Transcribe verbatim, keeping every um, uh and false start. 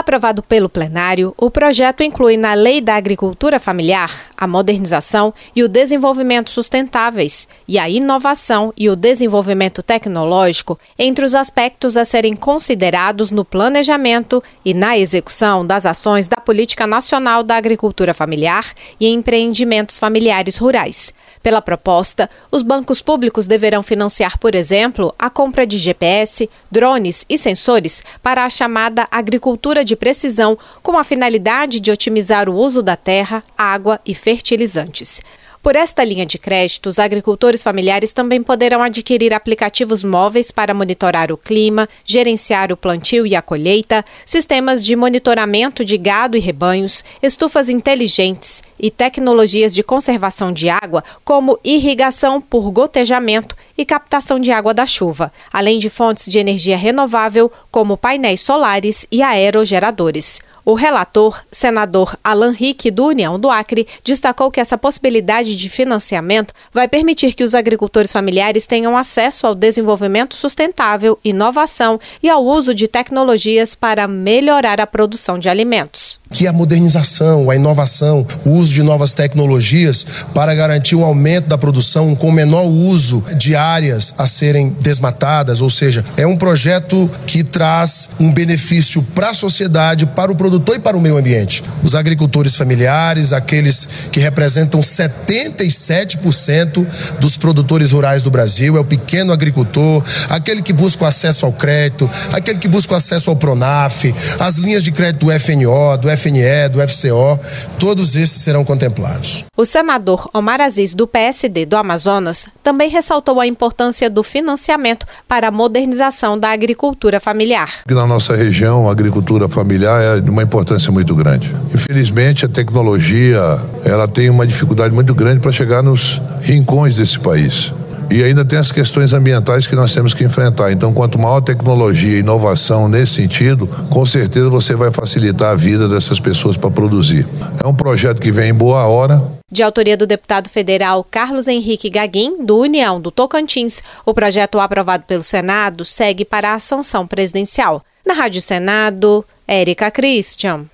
Aprovado pelo plenário, o projeto inclui na Lei da Agricultura Familiar a modernização e o desenvolvimento sustentáveis e a inovação e o desenvolvimento tecnológico entre os aspectos a serem considerados no planejamento e na execução das ações da Política Nacional da Agricultura Familiar e empreendimentos familiares rurais. Pela proposta, os bancos públicos deverão financiar, por exemplo, a compra de G P S, drones e sensores para a chamada agricultura de precisão, com a finalidade de otimizar o uso da terra, água e fertilizantes. Por esta linha de crédito, os agricultores familiares também poderão adquirir aplicativos móveis para monitorar o clima, gerenciar o plantio e a colheita, sistemas de monitoramento de gado e rebanhos, estufas inteligentes e tecnologias de conservação de água, como irrigação por gotejamento e captação de água da chuva, além de fontes de energia renovável, como painéis solares e aerogeradores. O relator, senador Alan Rick, do União do Acre, destacou que essa possibilidade de financiamento vai permitir que os agricultores familiares tenham acesso ao desenvolvimento sustentável, inovação e ao uso de tecnologias para melhorar a produção de alimentos. Que a modernização, a inovação, o uso de novas tecnologias para garantir um aumento da produção com menor uso de áreas a serem desmatadas, ou seja, é um projeto que traz um benefício para a sociedade, para o produtor e para o meio ambiente. Os agricultores familiares, aqueles que representam setenta e sete por cento dos produtores rurais do Brasil, é o pequeno agricultor, aquele que busca o acesso ao crédito, aquele que busca o acesso ao Pronaf, as linhas de crédito do F N O, do F N E, do F C O, todos esses serão contemplados. O senador Omar Aziz, do P S D do Amazonas, também ressaltou a importância do financiamento para a modernização da agricultura familiar. Na nossa região, a agricultura familiar é de uma importância muito grande. Infelizmente, a tecnologia ela tem uma dificuldade muito grande para chegar nos rincões desse país. E ainda tem as questões ambientais que nós temos que enfrentar. Então, quanto maior tecnologia e inovação nesse sentido, com certeza você vai facilitar a vida dessas pessoas para produzir. É um projeto que vem em boa hora. De autoria do deputado federal Carlos Henrique Gaguin, do União do Tocantins, o projeto aprovado pelo Senado segue para a sanção presidencial. Na Rádio Senado, Érica Christian.